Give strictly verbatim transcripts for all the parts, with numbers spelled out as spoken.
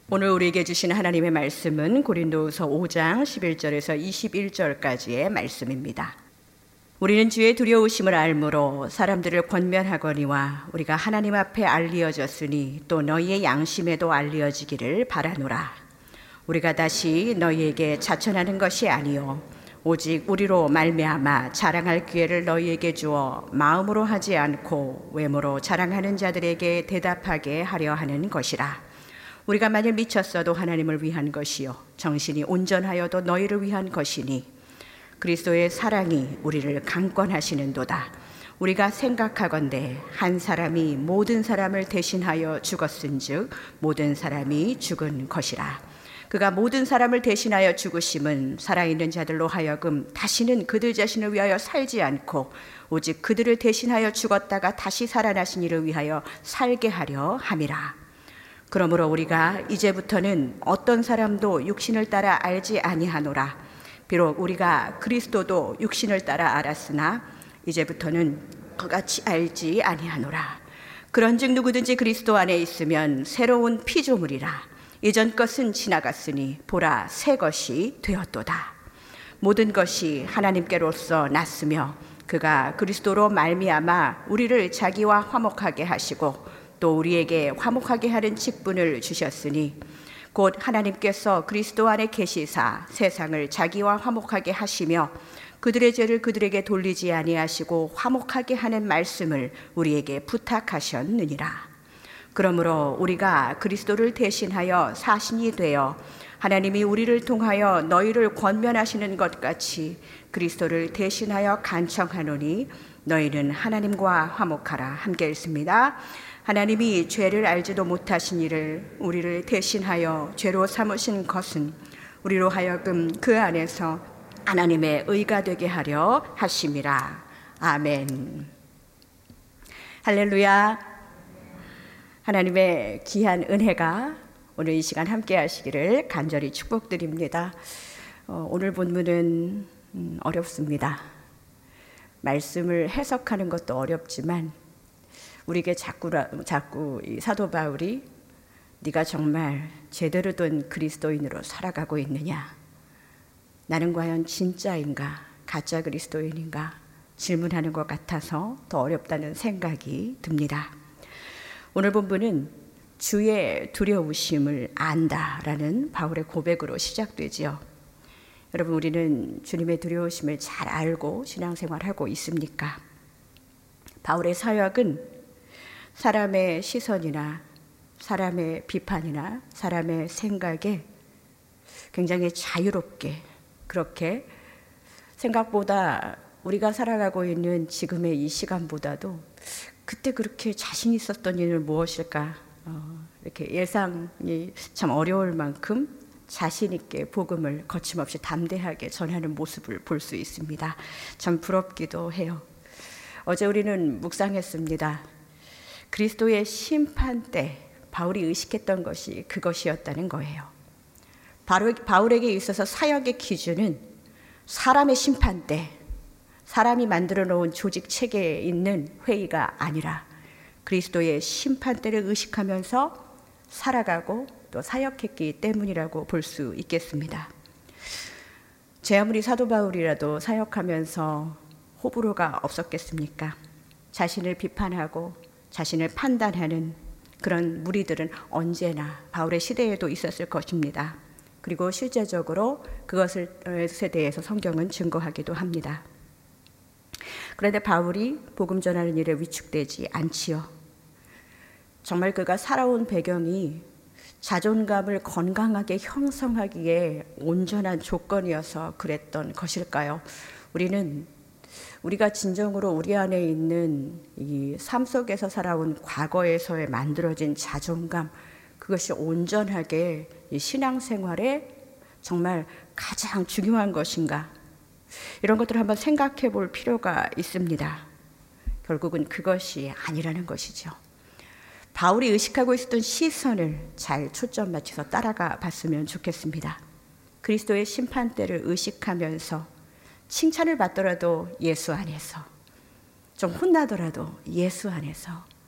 오늘 우리에게 주신 하나님의 말씀은 고린도후서 오 장 십일 절에서 이십일 절까지의 말씀입니다. 우리는 주의 두려우심을 알므로 사람들을 권면하거니와 우리가 하나님 앞에 알리어졌으니 또 너희의 양심에도 알리어지기를 바라노라. 우리가 다시 너희에게 자천하는 것이 아니요 오직 우리로 말미암아 자랑할 기회를 너희에게 주어 마음으로 하지 않고 외모로 자랑하는 자들에게 대답하게 하려 하는 것이라. 우리가 만일 미쳤어도 하나님을 위한 것이요 정신이 온전하여도 너희를 위한 것이니 그리스도의 사랑이 우리를 강권하시는도다. 우리가 생각하건대 한 사람이 모든 사람을 대신하여 죽었은즉 모든 사람이 죽은 것이라. 그가 모든 사람을 대신하여 죽으심은 살아있는 자들로 하여금 다시는 그들 자신을 위하여 살지 않고 오직 그들을 대신하여 죽었다가 다시 살아나신 이를 위하여 살게 하려 함이라. 그러므로 우리가 이제부터는 어떤 사람도 육신을 따라 알지 아니하노라. 비록 우리가 그리스도도 육신을 따라 알았으나 이제부터는 그같이 알지 아니하노라. 그런즉 누구든지 그리스도 안에 있으면 새로운 피조물이라. 이전 것은 지나갔으니 보라 새 것이 되었도다. 모든 것이 하나님께로서 났으며 그가 그리스도로 말미암아 우리를 자기와 화목하게 하시고 또 우리에게 화목하게 하는 직분을 주셨으니 곧 하나님께서 그리스도 안에 계시사 세상을 자기와 화목하게 하시며 그들의 죄를 그들에게 돌리지 아니하시고 화목하게 하는 말씀을 우리에게 부탁하셨느니라. 그러므로 우리가 그리스도를 대신하여 사신이 되어 하나님이 우리를 통하여 너희를 권면하시는 것 같이 그리스도를 대신하여 간청하노니 너희는 하나님과 화목하라. 함께 읽습니다. 하나님이 죄를 알지도 못하신 이를 우리를 대신하여 죄로 삼으신 것은 우리로 하여금 그 안에서 하나님의 의가 되게 하려 하심이라. 아멘. 할렐루야. 하나님의 귀한 은혜가 오늘 이 시간 함께 하시기를 간절히 축복드립니다. 어, 오늘 본문은 음, 어렵습니다. 말씀을 해석하는 것도 어렵지만 우리에게 자꾸, 자꾸 이 사도 바울이 네가 정말 제대로 된 그리스도인으로 살아가고 있느냐? 나는 과연 진짜인가? 가짜 그리스도인인가? 질문하는 것 같아서 더 어렵다는 생각이 듭니다. 오늘 본문은 주의 두려우심을 안다라는 바울의 고백으로 시작되지요. 여러분, 우리는 주님의 두려우심을 잘 알고 신앙생활하고 있습니까? 바울의 사역은 사람의 시선이나 사람의 비판이나 사람의 생각에 굉장히 자유롭게 그렇게 생각보다 우리가 살아가고 있는 지금의 이 시간보다도 그때 그렇게 자신 있었던 일은 무엇일까? 어, 이렇게 예상이 참 어려울 만큼 자신 있게 복음을 거침없이 담대하게 전하는 모습을 볼 수 있습니다. 참 부럽기도 해요. 어제 우리는 묵상했습니다. 그리스도의 심판 때 바울이 의식했던 것이 그것이었다는 거예요. 바울, 바울에게 있어서 사역의 기준은 사람의 심판 때 사람이 만들어 놓은 조직 체계에 있는 회의가 아니라 그리스도의 심판 때를 의식하면서 살아가고 또 사역했기 때문이라고 볼 수 있겠습니다. 제 아무리 사도 바울이라도 사역하면서 호불호가 없었겠습니까? 자신을 비판하고 자신을 판단하는 그런 무리들은 언제나 바울의 시대에도 있었을 것입니다. 그리고 실제적으로 그것에 대해서 성경은 증거하기도 합니다. 그런데 바울이 복음 전하는 일에 위축되지 않지요. 정말 그가 살아온 배경이 자존감을 건강하게 형성하기에 온전한 조건이어서 그랬던 것일까요? 우리는 우리가 진정으로 우리 안에 있는 이 삶 속에서 살아온 과거에서의 만들어진 자존감, 그것이 온전하게 이 신앙생활에 정말 가장 중요한 것인가? 이런 것들을 한번 생각해 볼 필요가 있습니다. 결국은 그것이 아니라는 것이죠. 바울이 의식하고 있었던 시선을 잘 초점 맞춰서 따라가 봤으면 좋겠습니다. 그리스도의 심판대를 의식하면서 칭찬을 받더라도 예수 안에서, 좀 혼나더라도 예수 안에서,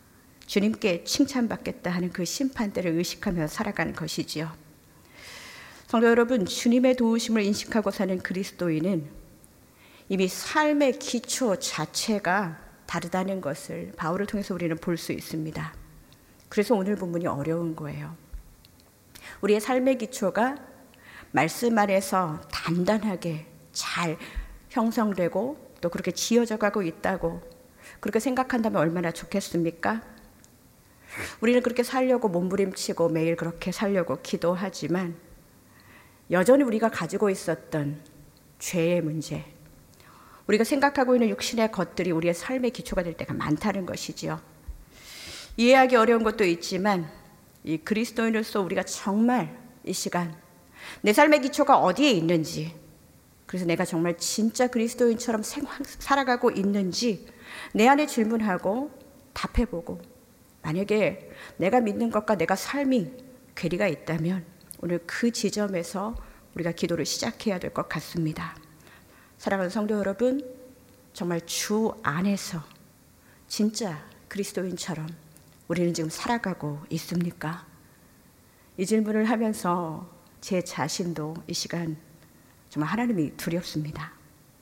주님께 칭찬받겠다 하는 그 심판대를 의식하며 살아가는 것이지요. 성도 여러분, 주님의 도우심을 인식하고 사는 그리스도인은 이미 삶의 기초 자체가 다르다는 것을 바울을 통해서 우리는 볼 수 있습니다. 그래서 오늘 본문이 어려운 거예요. 우리의 삶의 기초가 말씀 안에서 단단하게 잘 형성되고 또 그렇게 지어져 가고 있다고 그렇게 생각한다면 얼마나 좋겠습니까? 우리는 그렇게 살려고 몸부림치고 매일 그렇게 살려고 기도하지만 여전히 우리가 가지고 있었던 죄의 문제, 우리가 생각하고 있는 육신의 것들이 우리의 삶의 기초가 될 때가 많다는 것이지요. 이해하기 어려운 것도 있지만 이 그리스도인으로서 우리가 정말 이 시간 내 삶의 기초가 어디에 있는지, 그래서 내가 정말 진짜 그리스도인처럼 생활, 살아가고 있는지 내 안에 질문하고 답해보고, 만약에 내가 믿는 것과 내가 삶이 괴리가 있다면 오늘 그 지점에서 우리가 기도를 시작해야 될 것 같습니다. 사랑하는 성도 여러분, 정말 주 안에서 진짜 그리스도인처럼 우리는 지금 살아가고 있습니까? 이 질문을 하면서 제 자신도 이 시간 정말 하나님이 두렵습니다.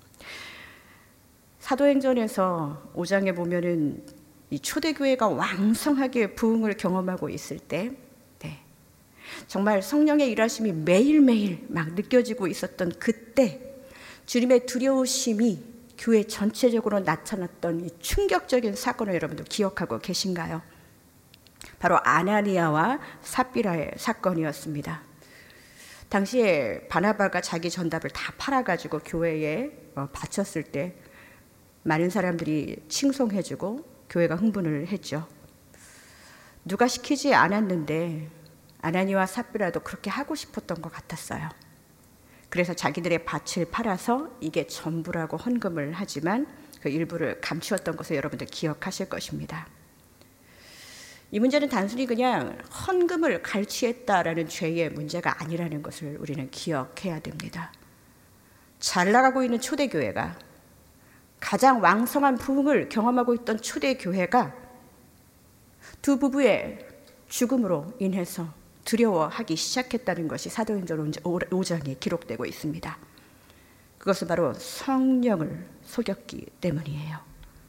사도행전에서 오 장에 보면은 이 초대교회가 왕성하게 부흥을 경험하고 있을 때, 네, 정말 성령의 일하심이 매일매일 막 느껴지고 있었던 그때 주님의 두려우심이 교회 전체적으로 나타났던 이 충격적인 사건을 여러분들 기억하고 계신가요? 바로 아나니아와 삽비라의 사건이었습니다. 당시에 바나바가 자기 전답을 다 팔아가지고 교회에 바쳤을 때 많은 사람들이 칭송해주고 교회가 흥분을 했죠. 누가 시키지 않았는데 아나니아와 삽비라도 그렇게 하고 싶었던 것 같았어요. 그래서 자기들의 밭을 팔아서 이게 전부라고 헌금을 하지만 그 일부를 감추었던 것을 여러분들 기억하실 것입니다. 이 문제는 단순히 그냥 헌금을 갈취했다라는 죄의 문제가 아니라는 것을 우리는 기억해야 됩니다. 잘 나가고 있는 초대교회가, 가장 왕성한 부흥을 경험하고 있던 초대교회가 두 부부의 죽음으로 인해서 두려워하기 시작했다는 것이 사도행전 오 장에 기록되고 있습니다. 그것은 바로 성령을 속였기 때문이에요.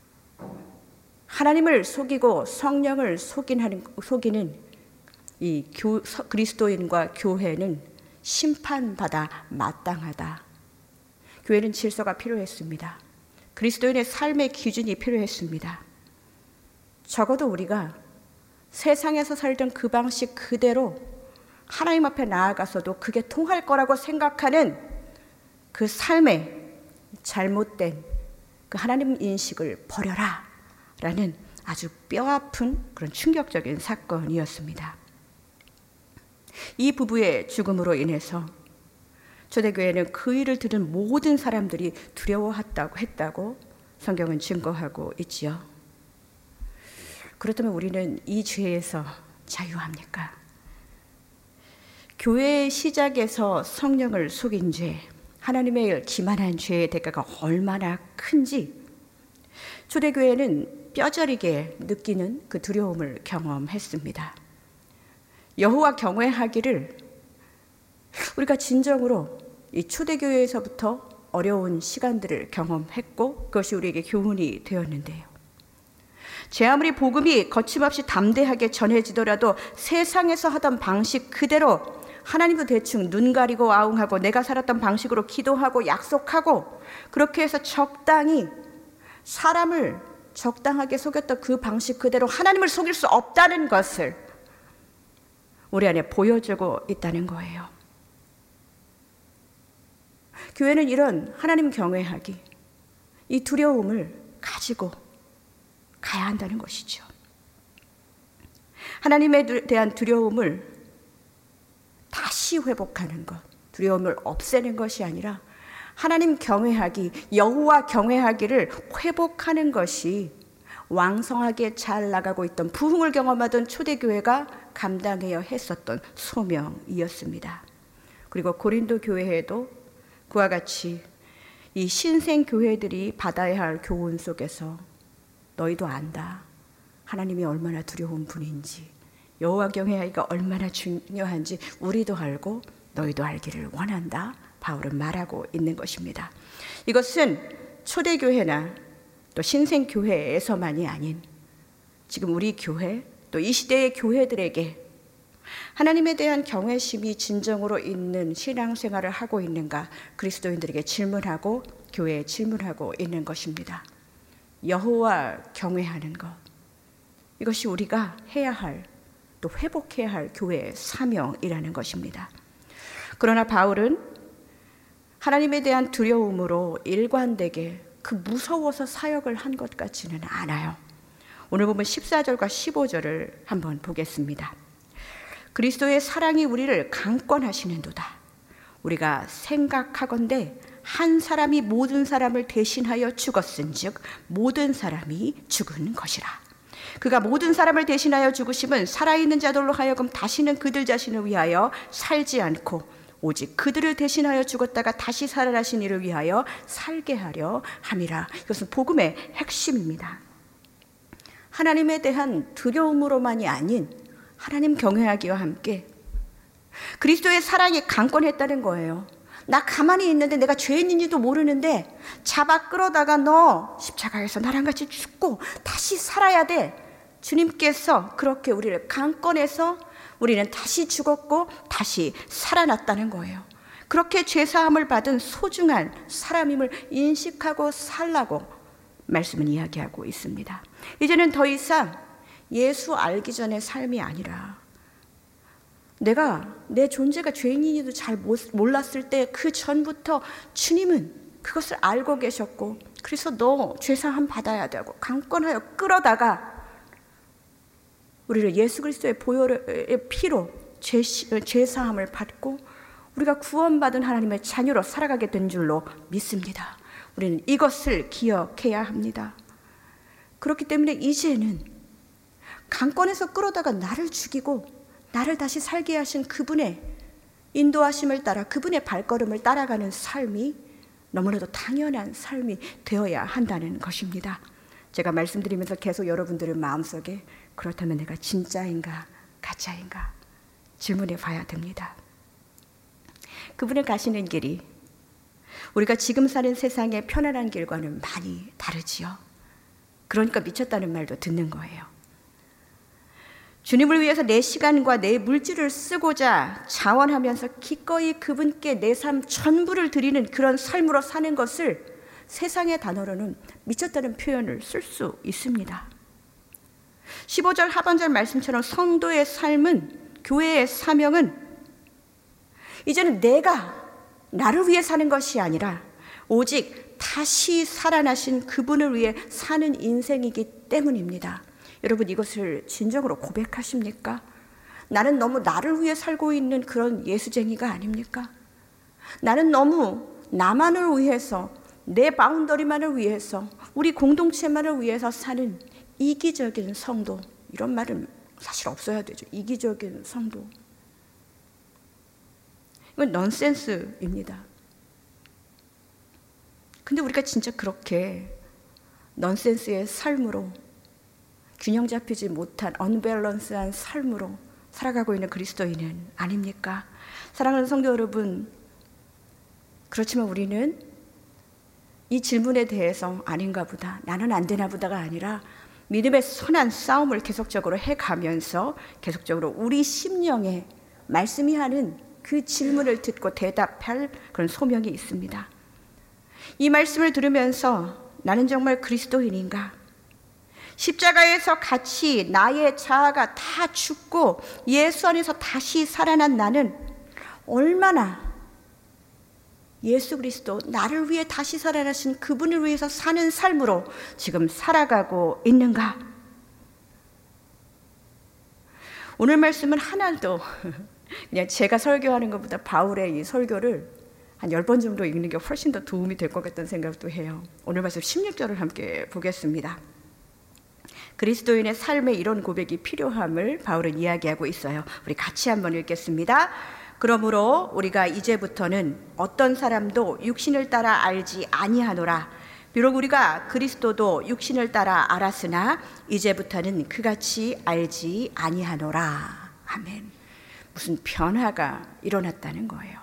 하나님을 속이고 성령을 속이는, 속이는 이 교, 그리스도인과 교회는 심판받아 마땅하다. 교회는 질서가 필요했습니다. 그리스도인의 삶의 기준이 필요했습니다. 적어도 우리가 세상에서 살던 그 방식 그대로 하나님 앞에 나아가서도 그게 통할 거라고 생각하는 그 삶의 잘못된 그 하나님 인식을 버려라 라는 아주 뼈아픈 그런 충격적인 사건이었습니다. 이 부부의 죽음으로 인해서 초대교회는 그 일을 들은 모든 사람들이 두려워했다고 했다고 성경은 증거하고 있지요. 그렇다면 우리는 이 죄에서 자유합니까? 교회의 시작에서 성령을 속인 죄, 하나님의 기만한 죄의 대가가 얼마나 큰지 초대교회는 뼈저리게 느끼는 그 두려움을 경험했습니다. 여호와 경외하기를 우리가 진정으로 이 초대교회에서부터 어려운 시간들을 경험했고 그것이 우리에게 교훈이 되었는데요. 제 아무리 복음이 거침없이 담대하게 전해지더라도 세상에서 하던 방식 그대로 하나님도 대충 눈 가리고 아웅하고 내가 살았던 방식으로 기도하고 약속하고 그렇게 해서 적당히 사람을 적당하게 속였던 그 방식 그대로 하나님을 속일 수 없다는 것을 우리 안에 보여주고 있다는 거예요. 교회는 이런 하나님 경외하기, 이 두려움을 가지고 가야 한다는 것이죠. 하나님에 대한 두려움을 다시 회복하는 것, 두려움을 없애는 것이 아니라 하나님 경외하기, 여호와 경외하기를 회복하는 것이 왕성하게 잘 나가고 있던 부흥을 경험하던 초대교회가 감당해야 했었던 소명이었습니다. 그리고 고린도 교회에도 그와 같이 이 신생 교회들이 받아야 할 교훈 속에서 너희도 안다. 하나님이 얼마나 두려운 분인지, 여호와 경외하기가 얼마나 중요한지 우리도 알고 너희도 알기를 원한다. 바울은 말하고 있는 것입니다. 이것은 초대교회나 또 신생교회에서만이 아닌 지금 우리 교회 또 이 시대의 교회들에게 하나님에 대한 경외심이 진정으로 있는 신앙생활을 하고 있는가 그리스도인들에게 질문하고 교회에 질문하고 있는 것입니다. 여호와 경외하는 것, 이것이 우리가 해야 할, 또 회복해야 할 교회의 사명이라는 것입니다. 그러나 바울은 하나님에 대한 두려움으로 일관되게 그 무서워서 사역을 한 것 같지는 않아요. 오늘 보면 십사 절과 십오 절을 한번 보겠습니다. 그리스도의 사랑이 우리를 강권하시는도다. 우리가 생각하건대 한 사람이 모든 사람을 대신하여 죽었은즉 모든 사람이 죽은 것이라. 그가 모든 사람을 대신하여 죽으심은 살아있는 자들로 하여금 다시는 그들 자신을 위하여 살지 않고 오직 그들을 대신하여 죽었다가 다시 살아나신 이를 위하여 살게 하려 함이라. 이것은 복음의 핵심입니다. 하나님에 대한 두려움으로만이 아닌 하나님 경외하기와 함께 그리스도의 사랑이 강권했다는 거예요. 나 가만히 있는데 내가 죄인인지도 모르는데 잡아 끌어다가 너 십자가에서 나랑 같이 죽고 다시 살아야 돼. 주님께서 그렇게 우리를 강권해서 우리는 다시 죽었고 다시 살아났다는 거예요. 그렇게 죄사함을 받은 소중한 사람임을 인식하고 살라고 말씀은 이야기하고 있습니다. 이제는 더 이상 예수 알기 전의 삶이 아니라 내가 내 존재가 죄인인지도 잘 몰랐을 때 그 전부터 주님은 그것을 알고 계셨고 그래서 너 죄사함 받아야 되고 강권하여 끌어다가 우리를 예수 그리스도의 보혈의 피로 죄, 죄사함을 받고 우리가 구원받은 하나님의 자녀로 살아가게 된 줄로 믿습니다. 우리는 이것을 기억해야 합니다. 그렇기 때문에 이제는 강권에서 끌어다가 나를 죽이고 나를 다시 살게 하신 그분의 인도하심을 따라 그분의 발걸음을 따라가는 삶이 너무나도 당연한 삶이 되어야 한다는 것입니다. 제가 말씀드리면서 계속 여러분들의 마음속에 그렇다면 내가 진짜인가 가짜인가 질문해 봐야 됩니다. 그분의 가시는 길이 우리가 지금 사는 세상의 편안한 길과는 많이 다르지요. 그러니까 미쳤다는 말도 듣는 거예요. 주님을 위해서 내 시간과 내 물질을 쓰고자 자원하면서 기꺼이 그분께 내 삶 전부를 드리는 그런 삶으로 사는 것을 세상의 단어로는 미쳤다는 표현을 쓸 수 있습니다. 십오 절 하반절 말씀처럼 성도의 삶은, 교회의 사명은 이제는 내가 나를 위해 사는 것이 아니라 오직 다시 살아나신 그분을 위해 사는 인생이기 때문입니다. 여러분 이것을 진정으로 고백하십니까? 나는 너무 나를 위해 살고 있는 그런 예수쟁이가 아닙니까? 나는 너무 나만을 위해서, 내 바운더리만을 위해서, 우리 공동체만을 위해서 사는 이기적인 성도, 이런 말은 사실 없어야 되죠. 이기적인 성도. 이건 넌센스입니다. 근데 우리가 진짜 그렇게 넌센스의 삶으로 균형 잡히지 못한 언밸런스한 삶으로 살아가고 있는 그리스도인은 아닙니까? 사랑하는 성도 여러분, 그렇지만 우리는 이 질문에 대해서 아닌가 보다, 나는 안 되나 보다가 아니라 믿음의 선한 싸움을 계속적으로 해가면서 계속적으로 우리 심령에 말씀이 하는 그 질문을 듣고 대답할 그런 소명이 있습니다. 이 말씀을 들으면서 나는 정말 그리스도인인가? 십자가에서 같이 나의 자아가 다 죽고 예수 안에서 다시 살아난 나는 얼마나 예수 그리스도, 나를 위해 다시 살아나신 그분을 위해서 사는 삶으로 지금 살아가고 있는가? 오늘 말씀은 하나도 그냥 제가 설교하는 것보다 바울의 이 설교를 한 열 번 정도 읽는 게 훨씬 더 도움이 될 것 같다는 생각도 해요. 오늘 말씀 십육 절을 함께 보겠습니다. 그리스도인의 삶에 이런 고백이 필요함을 바울은 이야기하고 있어요. 우리 같이 한번 읽겠습니다. 그러므로 우리가 이제부터는 어떤 사람도 육신을 따라 알지 아니하노라. 비록 우리가 그리스도도 육신을 따라 알았으나 이제부터는 그같이 알지 아니하노라. 아멘. 무슨 변화가 일어났다는 거예요.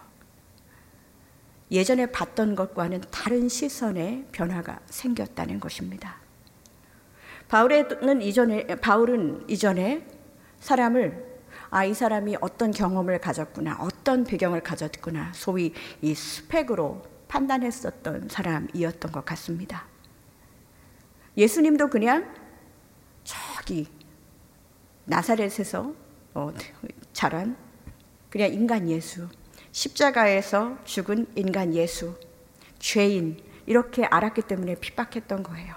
예전에 봤던 것과는 다른 시선의 변화가 생겼다는 것입니다. 바울은 이전에, 바울은 이전에 사람을 아, 이 사람이 어떤 경험을 가졌구나, 어떤 배경을 가졌구나, 소위 이 스펙으로 판단했었던 사람이었던 것 같습니다. 예수님도 그냥 저기 나사렛에서 어, 자란 그냥 인간 예수, 십자가에서 죽은 인간 예수, 죄인 이렇게 알았기 때문에 핍박했던 거예요.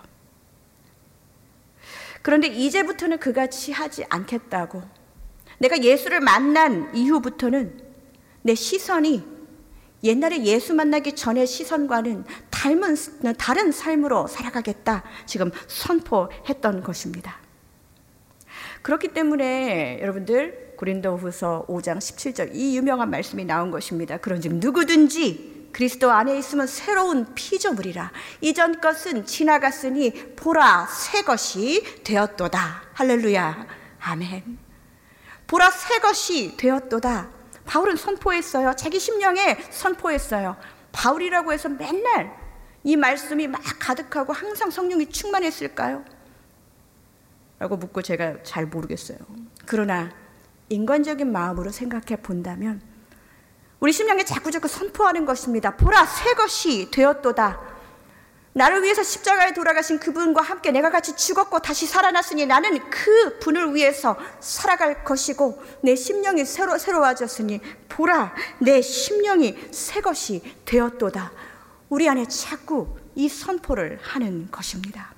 그런데 이제부터는 그같이 하지 않겠다고, 내가 예수를 만난 이후부터는 내 시선이 옛날에 예수 만나기 전의 시선과는 닮은, 다른 삶으로 살아가겠다 지금 선포했던 것입니다. 그렇기 때문에 여러분들 고린도후서 오 장 십칠 절 이 유명한 말씀이 나온 것입니다. 그런즉 누구든지 그리스도 안에 있으면 새로운 피조물이라. 이전 것은 지나갔으니 보라 새 것이 되었도다. 할렐루야. 아멘. 보라 새 것이 되었도다. 바울은 선포했어요. 자기 심령에 선포했어요. 바울이라고 해서 맨날 이 말씀이 막 가득하고 항상 성령이 충만했을까요? 라고 묻고 제가 잘 모르겠어요. 그러나 인간적인 마음으로 생각해 본다면 우리 심령에 자꾸자꾸 선포하는 것입니다. 보라 새 것이 되었도다. 나를 위해서 십자가에 돌아가신 그분과 함께 내가 같이 죽었고 다시 살아났으니 나는 그 분을 위해서 살아갈 것이고 내 심령이 새로, 새로워졌으니 보라 내 심령이 새 것이 되었도다. 우리 안에 자꾸 이 선포를 하는 것입니다.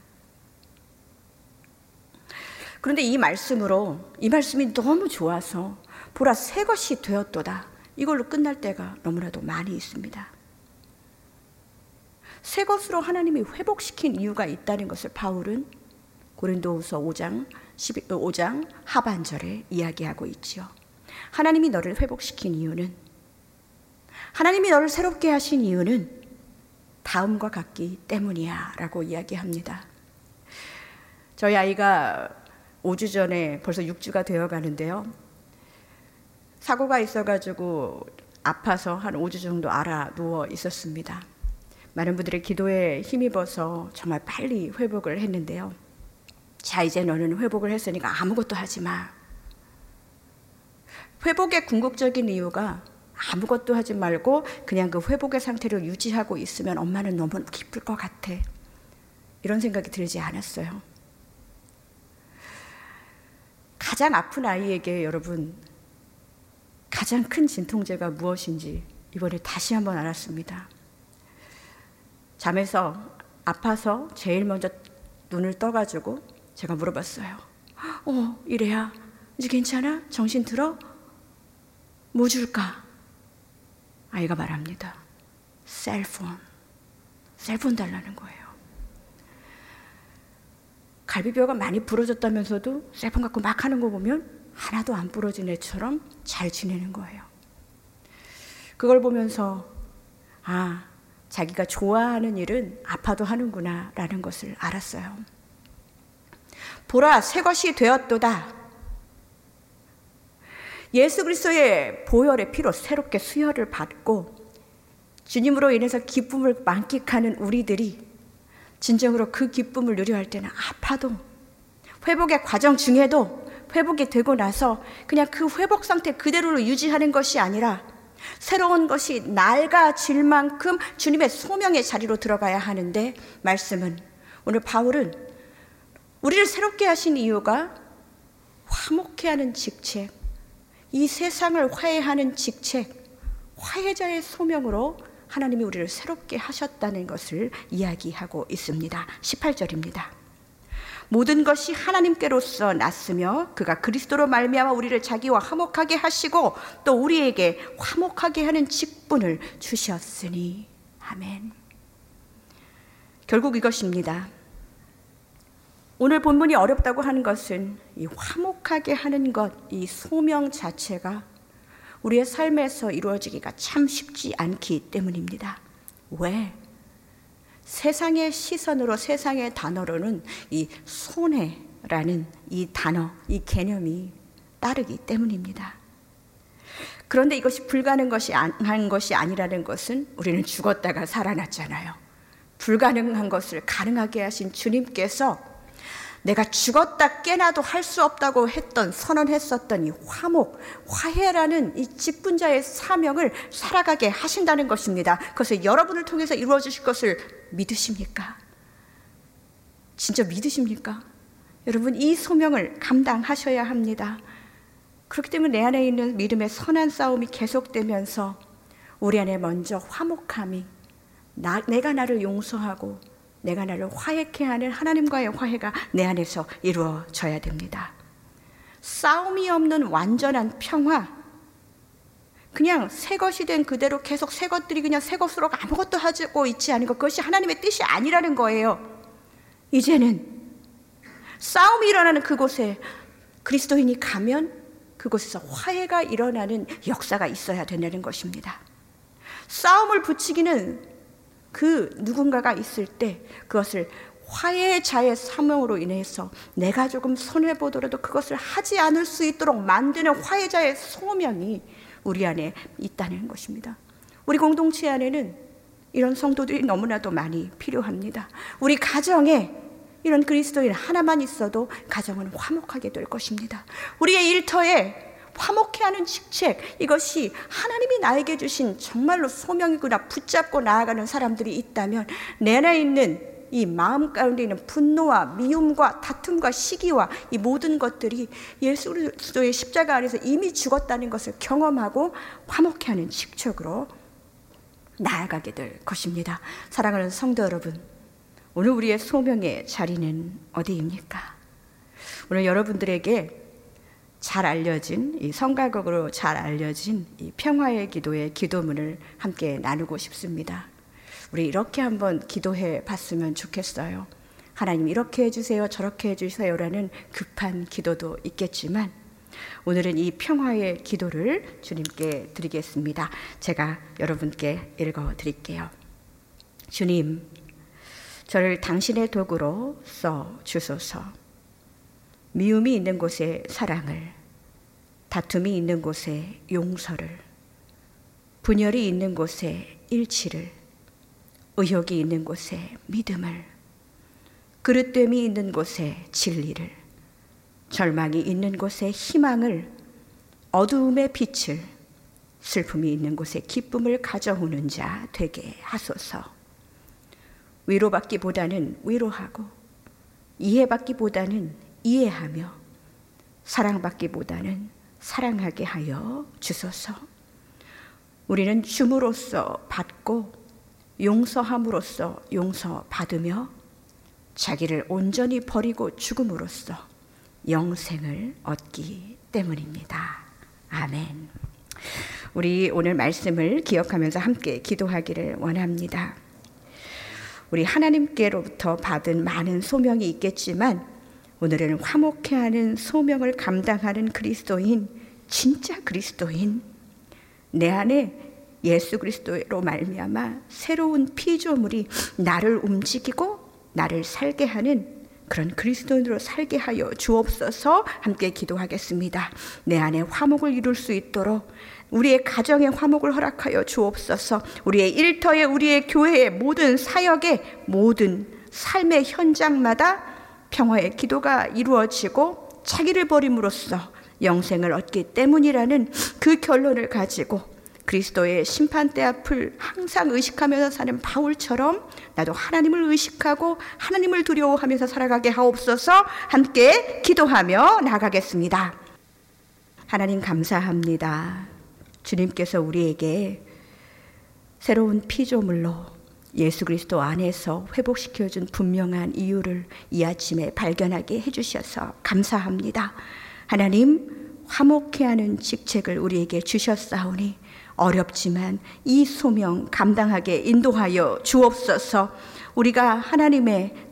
그런데 이 말씀으로, 이 말씀이 너무 좋아서 보라 새 것이 되었도다, 이걸로 끝날 때가 너무나도 많이 있습니다. 새 것으로 하나님이 회복시킨 이유가 있다는 것을 바울은 고린도후서 오 장, 오 장 하반절에 이야기하고 있지요. 하나님이 너를 회복시킨 이유는, 하나님이 너를 새롭게 하신 이유는 다음과 같기 때문이야 라고 이야기합니다. 저희 아이가 오 주 전에 벌써 육 주가 되어 가는데요. 사고가 있어가지고 아파서 한 오 주 정도 알아 누워 있었습니다. 많은 분들의 기도에 힘입어서 정말 빨리 회복을 했는데요. 자, 이제 너는 회복을 했으니까 아무것도 하지 마. 회복의 궁극적인 이유가 아무것도 하지 말고 그냥 그 회복의 상태를 유지하고 있으면 엄마는 너무 기쁠 것 같아. 이런 생각이 들지 않았어요. 가장 아픈 아이에게 여러분, 가장 큰 진통제가 무엇인지 이번에 다시 한번 알았습니다. 잠에서 아파서 제일 먼저 눈을 떠가지고 제가 물어봤어요. 어, 이래야 이제 괜찮아? 정신 들어? 뭐 줄까? 아이가 말합니다. 셀폰. 셀폰 달라는 거예요. 갈비뼈가 많이 부러졌다면서도 셀폰 갖고 막 하는 거 보면 하나도 안 부러진 애처럼 잘 지내는 거예요. 그걸 보면서 아, 자기가 좋아하는 일은 아파도 하는구나 라는 것을 알았어요. 보라 새 것이 되었도다. 예수 그리스도의 보혈의 피로 새롭게 수혈을 받고 주님으로 인해서 기쁨을 만끽하는 우리들이 진정으로 그 기쁨을 누려야 할 때는 아파도, 회복의 과정 중에도, 회복이 되고 나서 그냥 그 회복 상태 그대로를 유지하는 것이 아니라 새로운 것이 낡아질 만큼 주님의 소명의 자리로 들어가야 하는데, 말씀은, 오늘 바울은 우리를 새롭게 하신 이유가 화목해 하는 직책, 이 세상을 화해하는 직책, 화해자의 소명으로 하나님이 우리를 새롭게 하셨다는 것을 이야기하고 있습니다. 십팔 절입니다. 모든 것이 하나님께로서 났으며 그가 그리스도로 말미암아 우리를 자기와 화목하게 하시고 또 우리에게 화목하게 하는 직분을 주셨으니. 아멘. 결국 이것입니다. 오늘 본문이 어렵다고 하는 것은 이 화목하게 하는 것, 이 소명 자체가 우리의 삶에서 이루어지기가 참 쉽지 않기 때문입니다. 왜? 세상의 시선으로, 세상의 단어로는 이 손해라는 이 단어, 이 개념이 따르기 때문입니다. 그런데 이것이 불가능한 것이, 한 것이 아니라는 것은 우리는 죽었다가 살아났잖아요. 불가능한 것을 가능하게 하신 주님께서 내가 죽었다 깨나도 할 수 없다고 했던, 선언했었던 이 화목, 화해라는 이 직분자의 사명을 살아가게 하신다는 것입니다. 그것을 여러분을 통해서 이루어 주실 것을 믿으십니까? 진짜 믿으십니까? 여러분, 이 소명을 감당하셔야 합니다. 그렇기 때문에 내 안에 있는 믿음의 선한 싸움이 계속되면서 우리 안에 먼저 화목함이, 나, 내가 나를 용서하고 내가 나를 화해케 하는 하나님과의 화해가 내 안에서 이루어져야 됩니다. 싸움이 없는 완전한 평화, 그냥 새 것이 된 그대로 계속 새 것들이 그냥 새 것으로 아무것도 하고 있지 않은 것, 그것이 하나님의 뜻이 아니라는 거예요. 이제는 싸움이 일어나는 그곳에 그리스도인이 가면 그곳에서 화해가 일어나는 역사가 있어야 된다는 것입니다. 싸움을 붙이기는 그 누군가가 있을 때 그것을 화해자의 사명으로 인해서 내가 조금 손해보더라도 그것을 하지 않을 수 있도록 만드는 화해자의 소명이 우리 안에 있다는 것입니다. 우리 공동체 안에는 이런 성도들이 너무나도 많이 필요합니다. 우리 가정에 이런 그리스도인 하나만 있어도 가정은 화목하게 될 것입니다. 우리의 일터에 화목해 하는 직책, 이것이 하나님이 나에게 주신 정말로 소명이구나 붙잡고 나아가는 사람들이 있다면 내 안에 있는 이 마음 가운데 있는 분노와 미움과 다툼과 시기와 이 모든 것들이 예수 그리스도의 십자가 안에서 이미 죽었다는 것을 경험하고 화목해 하는 직책으로 나아가게 될 것입니다. 사랑하는 성도 여러분, 오늘 우리의 소명의 자리는 어디입니까? 오늘 여러분들에게 잘 알려진, 이 성가곡으로 잘 알려진 이 평화의 기도의 기도문을 함께 나누고 싶습니다. 우리 이렇게 한번 기도해 봤으면 좋겠어요. 하나님 이렇게 해주세요, 저렇게 해주세요라는 급한 기도도 있겠지만 오늘은 이 평화의 기도를 주님께 드리겠습니다. 제가 여러분께 읽어 드릴게요. 주님, 저를 당신의 도구로 써 주소서. 미움이 있는 곳에 사랑을, 다툼이 있는 곳에 용서를, 분열이 있는 곳에 일치를, 의욕이 있는 곳에 믿음을, 그릇됨이 있는 곳에 진리를, 절망이 있는 곳에 희망을, 어두움의 빛을, 슬픔이 있는 곳에 기쁨을 가져오는 자 되게 하소서. 위로받기보다는 위로하고, 이해받기보다는 이해하며, 사랑받기보다는 사랑하게 하여 주소서. 우리는 줌으로써 받고 용서함으로써 용서받으며 자기를 온전히 버리고 죽음으로써 영생을 얻기 때문입니다. 아멘. 우리 오늘 말씀을 기억하면서 함께 기도하기를 원합니다. 우리 하나님께로부터 받은 많은 소명이 있겠지만 오늘은 화목해 하는 소명을 감당하는 그리스도인, 진짜 그리스도인, 내 안에 예수 그리스도로 말미암아 새로운 피조물이 나를 움직이고 나를 살게 하는 그런 그리스도인으로 살게 하여 주옵소서. 함께 기도하겠습니다. 내 안에 화목을 이룰 수 있도록 우리의 가정에 화목을 허락하여 주옵소서. 우리의 일터에, 우리의 교회의 모든 사역에, 모든 삶의 현장마다 평화의 기도가 이루어지고 자기를 버림으로써 영생을 얻기 때문이라는 그 결론을 가지고 그리스도의 심판대 앞을 항상 의식하면서 사는 바울처럼 나도 하나님을 의식하고 하나님을 두려워하면서 살아가게 하옵소서. 함께 기도하며 나가겠습니다. 하나님 감사합니다. 주님께서 우리에게 새로운 피조물로 예수 그리스도 안에서 회복시켜준 분명한 이유를 이 아침에 발견하게 해주셔서 감사합니다. 하나님, 화목해 하는 직책을 우리에게 주셨사오니 어렵지만 이 소명 감당하게 인도하여 주옵소서. 우리가 하나님의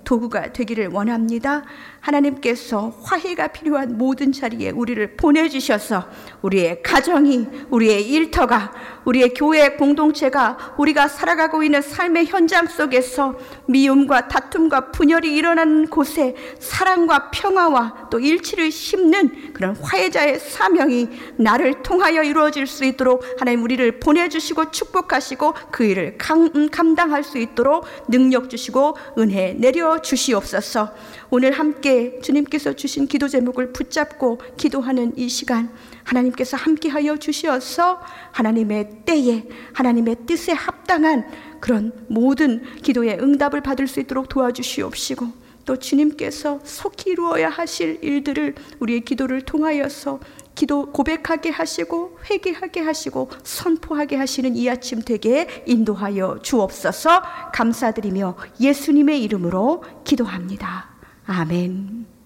도구가 되기를 원합니다. 하나님께서 화해가 필요한 모든 자리에 우리를 보내주셔서 우리의 가정이, 우리의 일터가, 우리의 교회 공동체가, 우리가 살아가고 있는 삶의 현장 속에서 미움과 다툼과 분열이 일어나는 곳에 사랑과 평화와 또 일치를 심는 그런 화해자의 사명이 나를 통하여 이루어질 수 있도록 하나님 우리를 보내주시고 축복하시고 그 일을 감, 감당할 수 있도록 능력 주시고 은혜 내려 주시옵소서. 오늘 함께 주님께서 주신 기도 제목을 붙잡고 기도하는 이 시간, 하나님께서 함께하여 주시어서 하나님의 때에 하나님의 뜻에 합당한 그런 모든 기도의 응답을 받을 수 있도록 도와주시옵시고, 또 주님께서 속히 이루어야 하실 일들을 우리의 기도를 통하여서 기도 고백하게 하시고 회개하게 하시고 선포하게 하시는 이 아침 되게 인도하여 주옵소서. 감사드리며 예수님의 이름으로 기도합니다. 아멘.